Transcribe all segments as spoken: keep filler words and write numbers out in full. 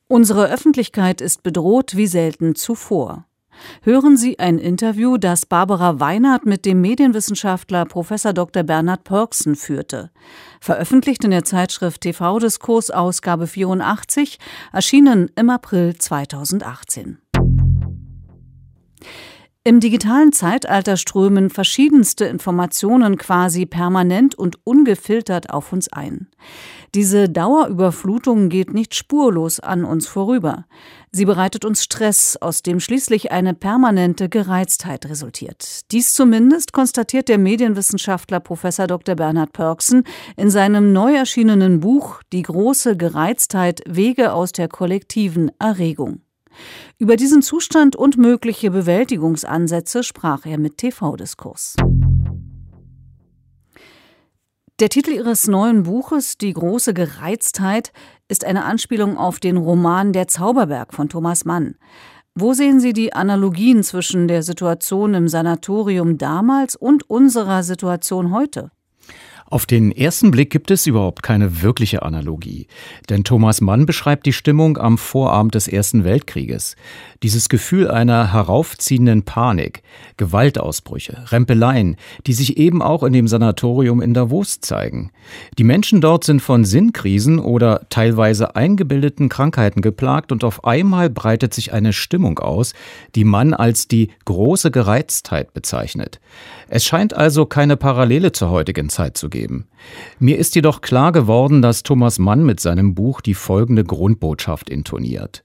Unsere Öffentlichkeit ist bedroht wie selten zuvor. Hören Sie ein Interview, das Barbara Weinert mit dem Medienwissenschaftler Professor Doktor Bernhard Pörksen führte. Veröffentlicht in der Zeitschrift T V-Diskurs Ausgabe vierundachtzig, erschienen im April zweitausendachtzehn. Im digitalen Zeitalter strömen verschiedenste Informationen quasi permanent und ungefiltert auf uns ein. Diese Dauerüberflutung geht nicht spurlos an uns vorüber. Sie bereitet uns Stress, aus dem schließlich eine permanente Gereiztheit resultiert. Dies zumindest konstatiert der Medienwissenschaftler Professor Doktor Bernhard Pörksen in seinem neu erschienenen Buch »Die große Gereiztheit – Wege aus der kollektiven Erregung«. Über diesen Zustand und mögliche Bewältigungsansätze sprach er mit T V-Diskurs. Der Titel Ihres neuen Buches, »Die große Gereiztheit«, ist eine Anspielung auf den Roman »Der Zauberberg« von Thomas Mann. Wo sehen Sie die Analogien zwischen der Situation im Sanatorium damals und unserer Situation heute? Auf den ersten Blick gibt es überhaupt keine wirkliche Analogie. Denn Thomas Mann beschreibt die Stimmung am Vorabend des Ersten Weltkrieges. Dieses Gefühl einer heraufziehenden Panik, Gewaltausbrüche, Rempeleien, die sich eben auch in dem Sanatorium in Davos zeigen. Die Menschen dort sind von Sinnkrisen oder teilweise eingebildeten Krankheiten geplagt und auf einmal breitet sich eine Stimmung aus, die Mann als die große Gereiztheit bezeichnet. Es scheint also keine Parallele zur heutigen Zeit zu geben. Mir ist jedoch klar geworden, dass Thomas Mann mit seinem Buch die folgende Grundbotschaft intoniert.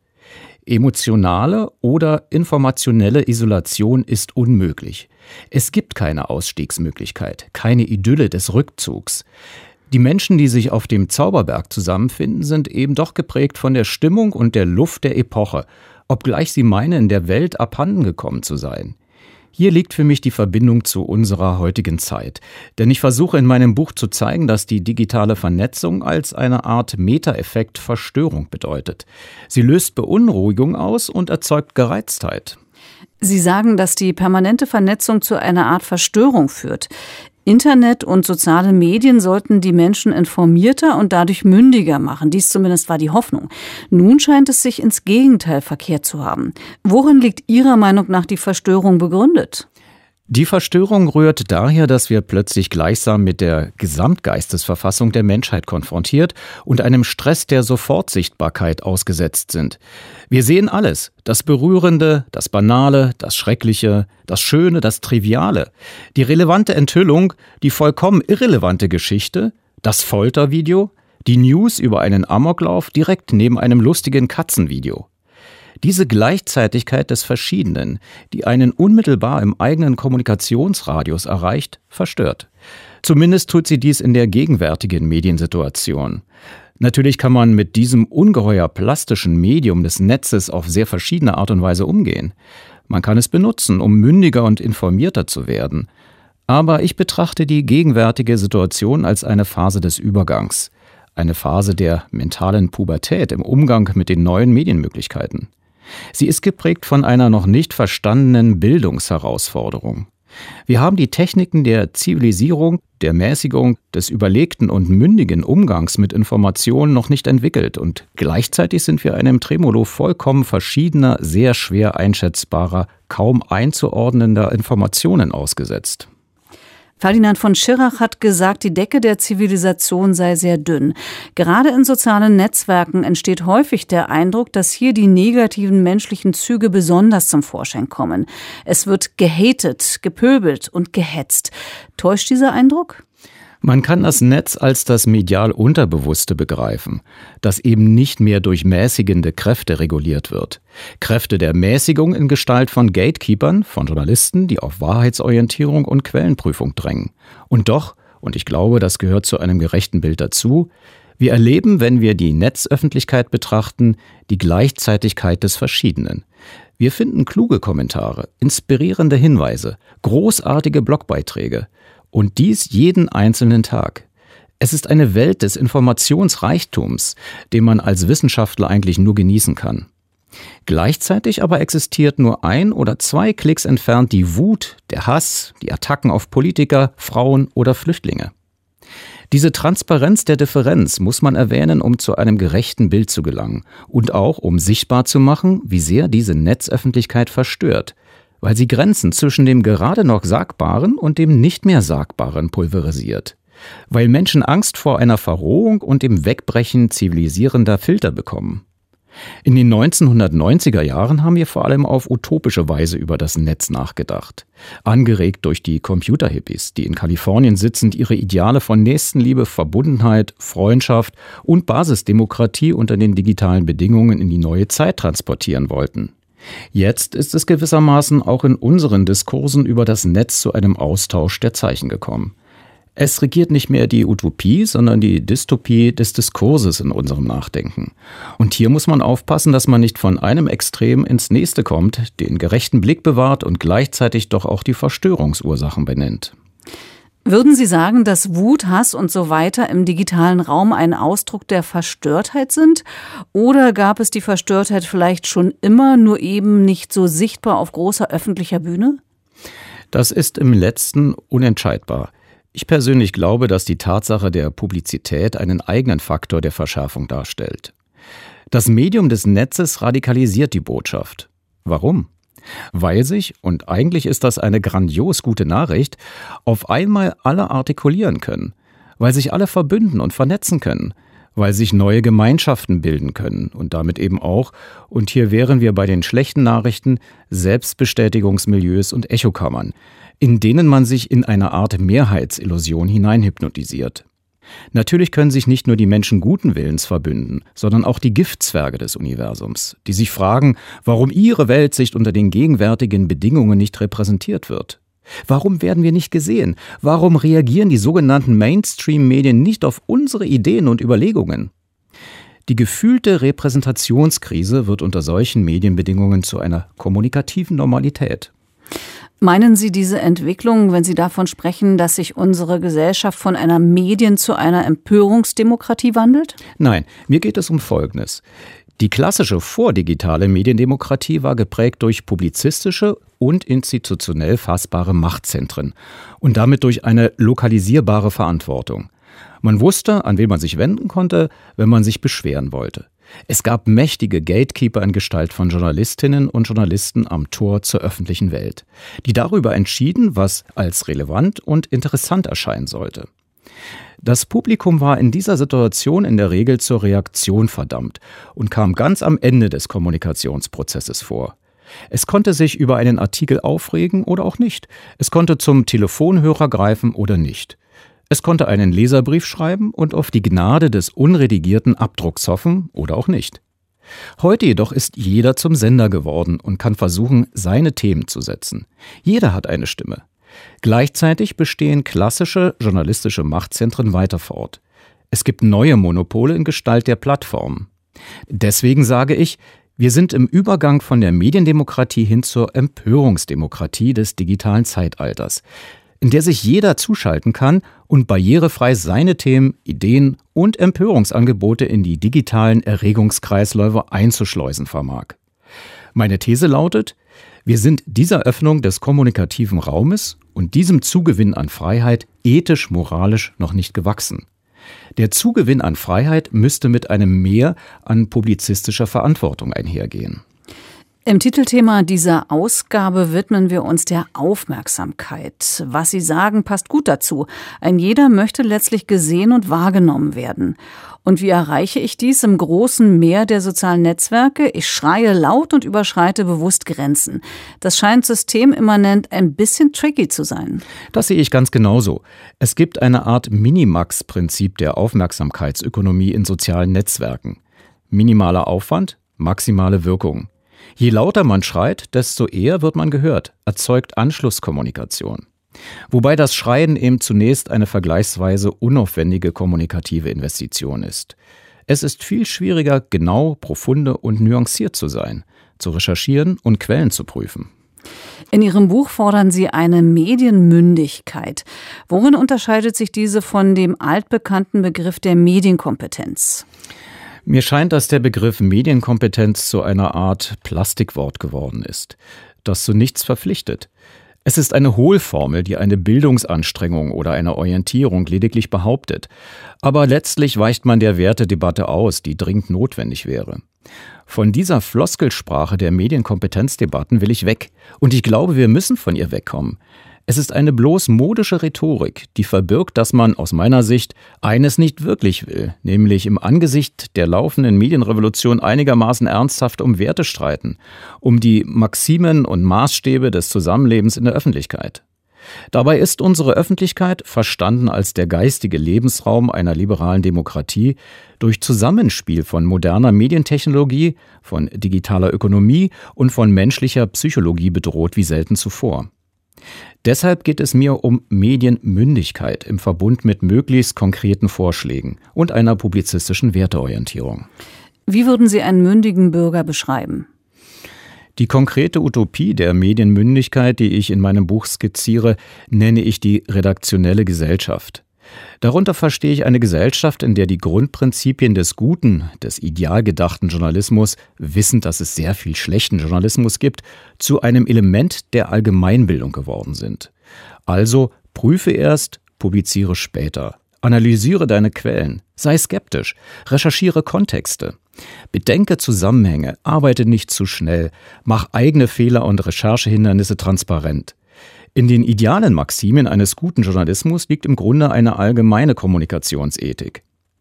Emotionale oder informationelle Isolation ist unmöglich. Es gibt keine Ausstiegsmöglichkeit, keine Idylle des Rückzugs. Die Menschen, die sich auf dem Zauberberg zusammenfinden, sind eben doch geprägt von der Stimmung und der Luft der Epoche, obgleich sie meinen, der Welt abhanden gekommen zu sein. Hier liegt für mich die Verbindung zu unserer heutigen Zeit. Denn ich versuche in meinem Buch zu zeigen, dass die digitale Vernetzung als eine Art Meta-Effekt Verstörung bedeutet. Sie löst Beunruhigung aus und erzeugt Gereiztheit. Sie sagen, dass die permanente Vernetzung zu einer Art Verstörung führt. Internet und soziale Medien sollten die Menschen informierter und dadurch mündiger machen. Dies zumindest war die Hoffnung. Nun scheint es sich ins Gegenteil verkehrt zu haben. Worin liegt Ihrer Meinung nach die Verstörung begründet? Die Verstörung rührt daher, dass wir plötzlich gleichsam mit der Gesamtgeistesverfassung der Menschheit konfrontiert und einem Stress der Sofortsichtbarkeit ausgesetzt sind. Wir sehen alles, das Berührende, das Banale, das Schreckliche, das Schöne, das Triviale, die relevante Enthüllung, die vollkommen irrelevante Geschichte, das Foltervideo, die News über einen Amoklauf direkt neben einem lustigen Katzenvideo. Diese Gleichzeitigkeit des Verschiedenen, die einen unmittelbar im eigenen Kommunikationsradius erreicht, verstört. Zumindest tut sie dies in der gegenwärtigen Mediensituation. Natürlich kann man mit diesem ungeheuer plastischen Medium des Netzes auf sehr verschiedene Art und Weise umgehen. Man kann es benutzen, um mündiger und informierter zu werden. Aber ich betrachte die gegenwärtige Situation als eine Phase des Übergangs. Eine Phase der mentalen Pubertät im Umgang mit den neuen Medienmöglichkeiten. Sie ist geprägt von einer noch nicht verstandenen Bildungsherausforderung. Wir haben die Techniken der Zivilisierung, der Mäßigung, des überlegten und mündigen Umgangs mit Informationen noch nicht entwickelt und gleichzeitig sind wir einem Tremolo vollkommen verschiedener, sehr schwer einschätzbarer, kaum einzuordnender Informationen ausgesetzt. Ferdinand von Schirach hat gesagt, die Decke der Zivilisation sei sehr dünn. Gerade in sozialen Netzwerken entsteht häufig der Eindruck, dass hier die negativen menschlichen Züge besonders zum Vorschein kommen. Es wird gehatet, gepöbelt und gehetzt. Täuscht dieser Eindruck? Man kann das Netz als das medial Unterbewusste begreifen, das eben nicht mehr durch mäßigende Kräfte reguliert wird. Kräfte der Mäßigung in Gestalt von Gatekeepern, von Journalisten, die auf Wahrheitsorientierung und Quellenprüfung drängen. Und doch, und ich glaube, das gehört zu einem gerechten Bild dazu, wir erleben, wenn wir die Netzöffentlichkeit betrachten, die Gleichzeitigkeit des Verschiedenen. Wir finden kluge Kommentare, inspirierende Hinweise, großartige Blogbeiträge. Und dies jeden einzelnen Tag. Es ist eine Welt des Informationsreichtums, den man als Wissenschaftler eigentlich nur genießen kann. Gleichzeitig aber existiert nur ein oder zwei Klicks entfernt die Wut, der Hass, die Attacken auf Politiker, Frauen oder Flüchtlinge. Diese Transparenz der Differenz muss man erwähnen, um zu einem gerechten Bild zu gelangen und auch um sichtbar zu machen, wie sehr diese Netzöffentlichkeit verstört, weil sie Grenzen zwischen dem gerade noch Sagbaren und dem nicht mehr Sagbaren pulverisiert, weil Menschen Angst vor einer Verrohung und dem Wegbrechen zivilisierender Filter bekommen. In den neunzehnhundertneunziger Jahren haben wir vor allem auf utopische Weise über das Netz nachgedacht. Angeregt durch die Computer-Hippies, die in Kalifornien sitzend ihre Ideale von Nächstenliebe, Verbundenheit, Freundschaft und Basisdemokratie unter den digitalen Bedingungen in die neue Zeit transportieren wollten. Jetzt ist es gewissermaßen auch in unseren Diskursen über das Netz zu einem Austausch der Zeichen gekommen. Es regiert nicht mehr die Utopie, sondern die Dystopie des Diskurses in unserem Nachdenken. Und hier muss man aufpassen, dass man nicht von einem Extrem ins nächste kommt, den gerechten Blick bewahrt und gleichzeitig doch auch die Verstörungsursachen benennt. Würden Sie sagen, dass Wut, Hass und so weiter im digitalen Raum ein Ausdruck der Verstörtheit sind? Oder gab es die Verstörtheit vielleicht schon immer, nur eben nicht so sichtbar auf großer öffentlicher Bühne? Das ist im Letzten unentscheidbar. Ich persönlich glaube, dass die Tatsache der Publizität einen eigenen Faktor der Verschärfung darstellt. Das Medium des Netzes radikalisiert die Botschaft. Warum? Weil sich, und eigentlich ist das eine grandios gute Nachricht, auf einmal alle artikulieren können, weil sich alle verbünden und vernetzen können, weil sich neue Gemeinschaften bilden können und damit eben auch, und hier wären wir bei den schlechten Nachrichten, Selbstbestätigungsmilieus und Echokammern, in denen man sich in eine Art Mehrheitsillusion hineinhypnotisiert. Natürlich können sich nicht nur die Menschen guten Willens verbünden, sondern auch die Giftzwerge des Universums, die sich fragen, warum ihre Weltsicht unter den gegenwärtigen Bedingungen nicht repräsentiert wird. Warum werden wir nicht gesehen? Warum reagieren die sogenannten Mainstream-Medien nicht auf unsere Ideen und Überlegungen? Die gefühlte Repräsentationskrise wird unter solchen Medienbedingungen zu einer kommunikativen Normalität. Meinen Sie diese Entwicklung, wenn Sie davon sprechen, dass sich unsere Gesellschaft von einer Medien- zu einer Empörungsdemokratie wandelt? Nein, mir geht es um Folgendes. Die klassische vordigitale Mediendemokratie war geprägt durch publizistische und institutionell fassbare Machtzentren und damit durch eine lokalisierbare Verantwortung. Man wusste, an wen man sich wenden konnte, wenn man sich beschweren wollte. Es gab mächtige Gatekeeper in Gestalt von Journalistinnen und Journalisten am Tor zur öffentlichen Welt, die darüber entschieden, was als relevant und interessant erscheinen sollte. Das Publikum war in dieser Situation in der Regel zur Reaktion verdammt und kam ganz am Ende des Kommunikationsprozesses vor. Es konnte sich über einen Artikel aufregen oder auch nicht. Es konnte zum Telefonhörer greifen oder nicht. Es konnte einen Leserbrief schreiben und auf die Gnade des unredigierten Abdrucks hoffen oder auch nicht. Heute jedoch ist jeder zum Sender geworden und kann versuchen, seine Themen zu setzen. Jeder hat eine Stimme. Gleichzeitig bestehen klassische journalistische Machtzentren weiter fort. Es gibt neue Monopole in Gestalt der Plattformen. Deswegen sage ich, wir sind im Übergang von der Mediendemokratie hin zur Empörungsdemokratie des digitalen Zeitalters, in der sich jeder zuschalten kann und barrierefrei seine Themen, Ideen und Empörungsangebote in die digitalen Erregungskreisläufe einzuschleusen vermag. Meine These lautet, wir sind dieser Öffnung des kommunikativen Raumes und diesem Zugewinn an Freiheit ethisch-moralisch noch nicht gewachsen. Der Zugewinn an Freiheit müsste mit einem Mehr an publizistischer Verantwortung einhergehen. Im Titelthema dieser Ausgabe widmen wir uns der Aufmerksamkeit. Was Sie sagen, passt gut dazu. Ein jeder möchte letztlich gesehen und wahrgenommen werden. Und wie erreiche ich dies im großen Meer der sozialen Netzwerke? Ich schreie laut und überschreite bewusst Grenzen. Das scheint systemimmanent ein bisschen tricky zu sein. Das sehe ich ganz genauso. Es gibt eine Art Minimax-Prinzip der Aufmerksamkeitsökonomie in sozialen Netzwerken. Minimaler Aufwand, maximale Wirkung. Je lauter man schreit, desto eher wird man gehört, erzeugt Anschlusskommunikation. Wobei das Schreien eben zunächst eine vergleichsweise unaufwendige kommunikative Investition ist. Es ist viel schwieriger, genau, profunde und nuanciert zu sein, zu recherchieren und Quellen zu prüfen. In Ihrem Buch fordern Sie eine Medienmündigkeit. Worin unterscheidet sich diese von dem altbekannten Begriff der Medienkompetenz? Mir scheint, dass der Begriff Medienkompetenz zu einer Art Plastikwort geworden ist, das zu nichts verpflichtet. Es ist eine Hohlformel, die eine Bildungsanstrengung oder eine Orientierung lediglich behauptet. Aber letztlich weicht man der Wertedebatte aus, die dringend notwendig wäre. Von dieser Floskelsprache der Medienkompetenzdebatten will ich weg. Und ich glaube, wir müssen von ihr wegkommen. Es ist eine bloß modische Rhetorik, die verbirgt, dass man aus meiner Sicht eines nicht wirklich will, nämlich im Angesicht der laufenden Medienrevolution einigermaßen ernsthaft um Werte streiten, um die Maximen und Maßstäbe des Zusammenlebens in der Öffentlichkeit. Dabei ist unsere Öffentlichkeit, verstanden als der geistige Lebensraum einer liberalen Demokratie, durch Zusammenspiel von moderner Medientechnologie, von digitaler Ökonomie und von menschlicher Psychologie bedroht wie selten zuvor. Deshalb geht es mir um Medienmündigkeit im Verbund mit möglichst konkreten Vorschlägen und einer publizistischen Werteorientierung. Wie würden Sie einen mündigen Bürger beschreiben? Die konkrete Utopie der Medienmündigkeit, die ich in meinem Buch skizziere, nenne ich die redaktionelle Gesellschaft. Darunter verstehe ich eine Gesellschaft, in der die Grundprinzipien des guten, des ideal gedachten Journalismus, wissend, dass es sehr viel schlechten Journalismus gibt, zu einem Element der Allgemeinbildung geworden sind. Also prüfe erst, publiziere später. Analysiere deine Quellen, sei skeptisch, recherchiere Kontexte. Bedenke Zusammenhänge, arbeite nicht zu schnell, mach eigene Fehler und Recherchehindernisse transparent. In den idealen Maximen eines guten Journalismus liegt im Grunde eine allgemeine Kommunikationsethik.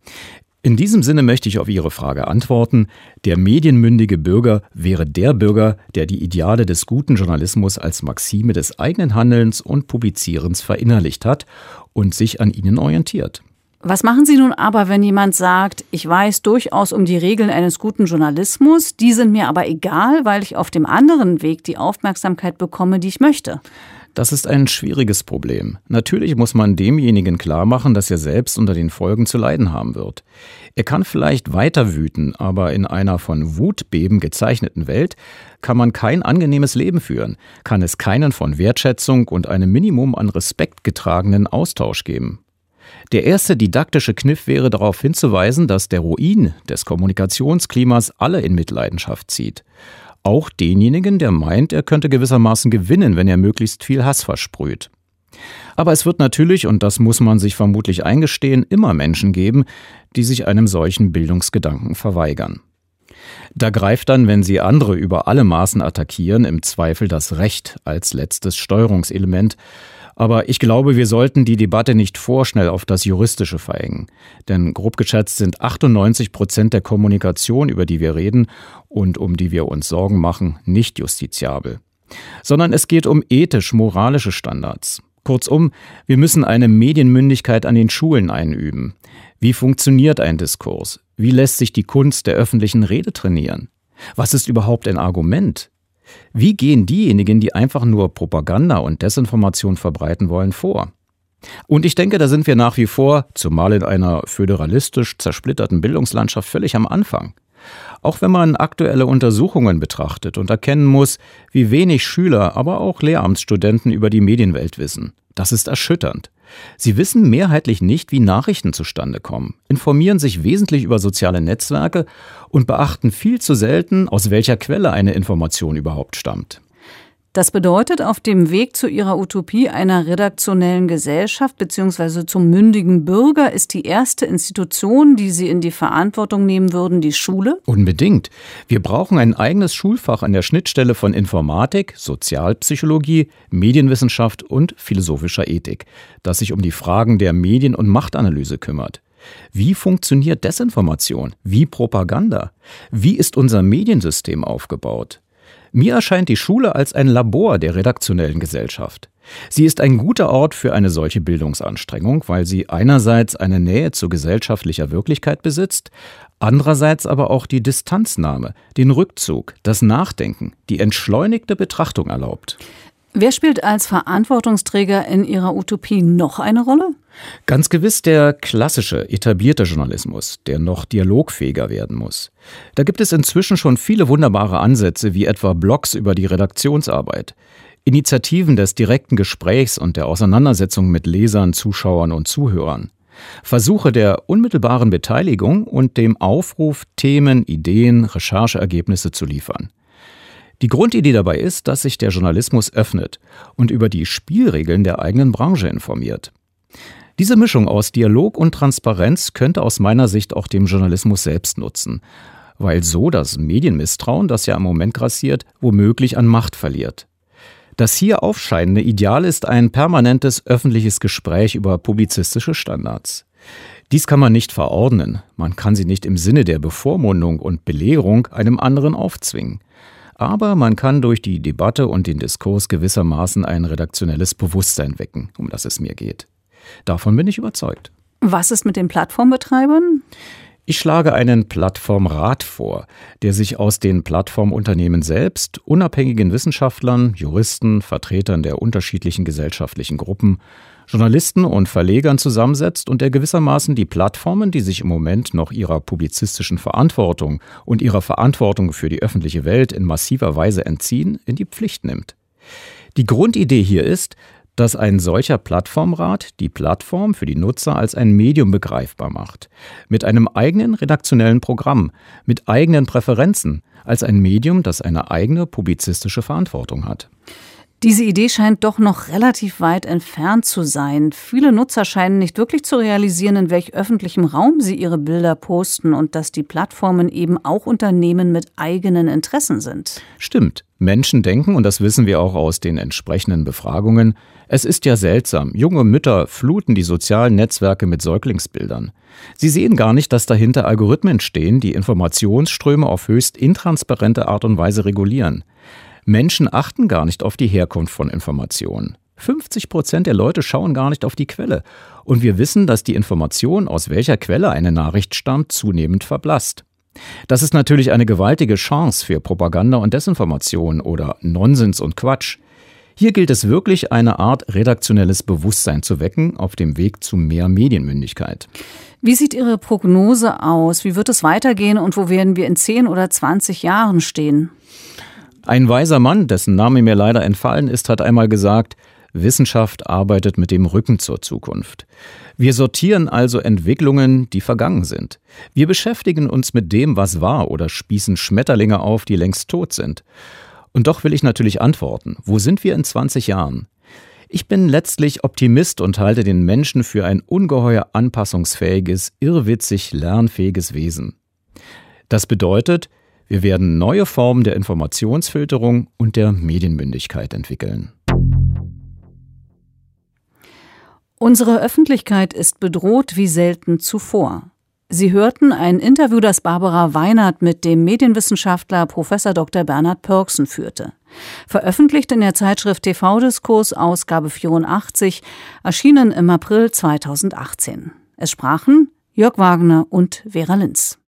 In diesem Sinne möchte ich auf Ihre Frage antworten. Der medienmündige Bürger wäre der Bürger, der die Ideale des guten Journalismus als Maxime des eigenen Handelns und Publizierens verinnerlicht hat und sich an ihnen orientiert. Was machen Sie nun aber, wenn jemand sagt, ich weiß durchaus um die Regeln eines guten Journalismus, die sind mir aber egal, weil ich auf dem anderen Weg die Aufmerksamkeit bekomme, die ich möchte? Das ist ein schwieriges Problem. Natürlich muss man demjenigen klar machen, dass er selbst unter den Folgen zu leiden haben wird. Er kann vielleicht weiter wüten, aber in einer von Wutbeben gezeichneten Welt kann man kein angenehmes Leben führen, kann es keinen von Wertschätzung und einem Minimum an Respekt getragenen Austausch geben. Der erste didaktische Kniff wäre darauf hinzuweisen, dass der Ruin des Kommunikationsklimas alle in Mitleidenschaft zieht. Auch denjenigen, der meint, er könnte gewissermaßen gewinnen, wenn er möglichst viel Hass versprüht. Aber es wird natürlich, und das muss man sich vermutlich eingestehen, immer Menschen geben, die sich einem solchen Bildungsgedanken verweigern. Da greift dann, wenn sie andere über alle Maßen attackieren, im Zweifel das Recht als letztes Steuerungselement. Aber ich glaube, wir sollten die Debatte nicht vorschnell auf das Juristische verengen. Denn grob geschätzt sind achtundneunzig Prozent der Kommunikation, über die wir reden und um die wir uns Sorgen machen, nicht justiziabel. Sondern es geht um ethisch-moralische Standards. Kurzum, wir müssen eine Medienmündigkeit an den Schulen einüben. Wie funktioniert ein Diskurs? Wie lässt sich die Kunst der öffentlichen Rede trainieren? Was ist überhaupt ein Argument? Wie gehen diejenigen, die einfach nur Propaganda und Desinformation verbreiten wollen, vor? Und ich denke, da sind wir nach wie vor, zumal in einer föderalistisch zersplitterten Bildungslandschaft, völlig am Anfang. Auch wenn man aktuelle Untersuchungen betrachtet und erkennen muss, wie wenig Schüler, aber auch Lehramtsstudenten über die Medienwelt wissen. Das ist erschütternd. Sie wissen mehrheitlich nicht, wie Nachrichten zustande kommen, informieren sich wesentlich über soziale Netzwerke und beachten viel zu selten, aus welcher Quelle eine Information überhaupt stammt. Das bedeutet, auf dem Weg zu Ihrer Utopie einer redaktionellen Gesellschaft bzw. zum mündigen Bürger ist die erste Institution, die Sie in die Verantwortung nehmen würden, die Schule? Unbedingt. Wir brauchen ein eigenes Schulfach an der Schnittstelle von Informatik, Sozialpsychologie, Medienwissenschaft und philosophischer Ethik, das sich um die Fragen der Medien- und Machtanalyse kümmert. Wie funktioniert Desinformation? Wie Propaganda? Wie ist unser Mediensystem aufgebaut? Mir erscheint die Schule als ein Labor der redaktionellen Gesellschaft. Sie ist ein guter Ort für eine solche Bildungsanstrengung, weil sie einerseits eine Nähe zu gesellschaftlicher Wirklichkeit besitzt, andererseits aber auch die Distanznahme, den Rückzug, das Nachdenken, die entschleunigte Betrachtung erlaubt. Wer spielt als Verantwortungsträger in Ihrer Utopie noch eine Rolle? Ganz gewiss der klassische, etablierte Journalismus, der noch dialogfähiger werden muss. Da gibt es inzwischen schon viele wunderbare Ansätze, wie etwa Blogs über die Redaktionsarbeit, Initiativen des direkten Gesprächs und der Auseinandersetzung mit Lesern, Zuschauern und Zuhörern, Versuche der unmittelbaren Beteiligung und dem Aufruf, Themen, Ideen, Rechercheergebnisse zu liefern. Die Grundidee dabei ist, dass sich der Journalismus öffnet und über die Spielregeln der eigenen Branche informiert. Diese Mischung aus Dialog und Transparenz könnte aus meiner Sicht auch dem Journalismus selbst nutzen, weil so das Medienmisstrauen, das ja im Moment grassiert, womöglich an Macht verliert. Das hier aufscheinende Ideal ist ein permanentes öffentliches Gespräch über publizistische Standards. Dies kann man nicht verordnen, man kann sie nicht im Sinne der Bevormundung und Belehrung einem anderen aufzwingen. Aber man kann durch die Debatte und den Diskurs gewissermaßen ein redaktionelles Bewusstsein wecken, um das es mir geht. Davon bin ich überzeugt. Was ist mit den Plattformbetreibern? Ich schlage einen Plattformrat vor, der sich aus den Plattformunternehmen selbst, unabhängigen Wissenschaftlern, Juristen, Vertretern der unterschiedlichen gesellschaftlichen Gruppen, Journalisten und Verlegern zusammensetzt und der gewissermaßen die Plattformen, die sich im Moment noch ihrer publizistischen Verantwortung und ihrer Verantwortung für die öffentliche Welt in massiver Weise entziehen, in die Pflicht nimmt. Die Grundidee hier ist, dass ein solcher Plattformrat die Plattform für die Nutzer als ein Medium begreifbar macht, mit einem eigenen redaktionellen Programm, mit eigenen Präferenzen, als ein Medium, das eine eigene publizistische Verantwortung hat. Diese Idee scheint doch noch relativ weit entfernt zu sein. Viele Nutzer scheinen nicht wirklich zu realisieren, in welch öffentlichem Raum sie ihre Bilder posten und dass die Plattformen eben auch Unternehmen mit eigenen Interessen sind. Stimmt. Menschen denken, und das wissen wir auch aus den entsprechenden Befragungen, es ist ja seltsam. Junge Mütter fluten die sozialen Netzwerke mit Säuglingsbildern. Sie sehen gar nicht, dass dahinter Algorithmen stehen, die Informationsströme auf höchst intransparente Art und Weise regulieren. Menschen achten gar nicht auf die Herkunft von Informationen. fünfzig Prozent der Leute schauen gar nicht auf die Quelle. Und wir wissen, dass die Information, aus welcher Quelle eine Nachricht stammt, zunehmend verblasst. Das ist natürlich eine gewaltige Chance für Propaganda und Desinformation oder Nonsens und Quatsch. Hier gilt es wirklich, eine Art redaktionelles Bewusstsein zu wecken auf dem Weg zu mehr Medienmündigkeit. Wie sieht Ihre Prognose aus? Wie wird es weitergehen und wo werden wir in zehn oder zwanzig Jahren stehen? Ein weiser Mann, dessen Name mir leider entfallen ist, hat einmal gesagt, Wissenschaft arbeitet mit dem Rücken zur Zukunft. Wir sortieren also Entwicklungen, die vergangen sind. Wir beschäftigen uns mit dem, was war, oder spießen Schmetterlinge auf, die längst tot sind. Und doch will ich natürlich antworten, wo sind wir in zwanzig Jahren? Ich bin letztlich Optimist und halte den Menschen für ein ungeheuer anpassungsfähiges, irrwitzig lernfähiges Wesen. Das bedeutet, wir werden neue Formen der Informationsfilterung und der Medienmündigkeit entwickeln. Unsere Öffentlichkeit ist bedroht wie selten zuvor. Sie hörten ein Interview, das Barbara Weinert mit dem Medienwissenschaftler Professor Doktor Bernhard Pörksen führte. Veröffentlicht in der Zeitschrift T V-Diskurs, Ausgabe vierundachtzig, erschienen im April zweitausendachtzehn. Es sprachen Jörg Wagner und Vera Linz.